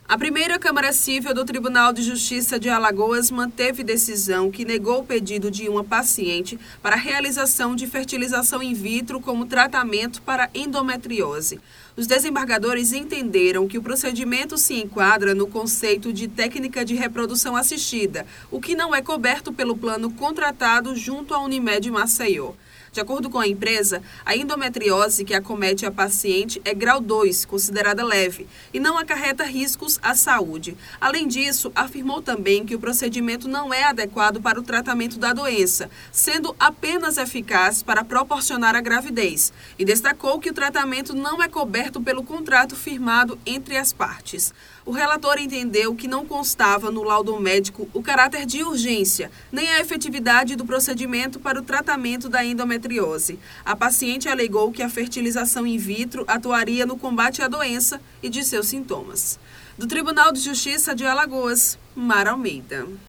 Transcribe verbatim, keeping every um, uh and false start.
A primeira Câmara Cível do Tribunal de Justiça de Alagoas manteve decisão que negou o pedido de uma paciente para a realização de fertilização in vitro como tratamento para endometriose. Os desembargadores entenderam que o procedimento se enquadra no conceito de técnica de reprodução assistida, o que não é coberto pelo plano contratado junto à Unimed Maceió. De acordo com a empresa, a endometriose que acomete a paciente é grau dois, considerada leve, e não acarreta riscos à saúde. Além disso, afirmou também que o procedimento não é adequado para o tratamento da doença, sendo apenas eficaz para proporcionar a gravidez, e destacou que o tratamento não é coberto pelo contrato firmado entre as partes. O relator entendeu que não constava no laudo médico o caráter de urgência, nem a efetividade do procedimento para o tratamento da endometriose. A paciente alegou que a fertilização in vitro atuaria no combate à doença e de seus sintomas. Do Tribunal de Justiça de Alagoas, Mara Almeida.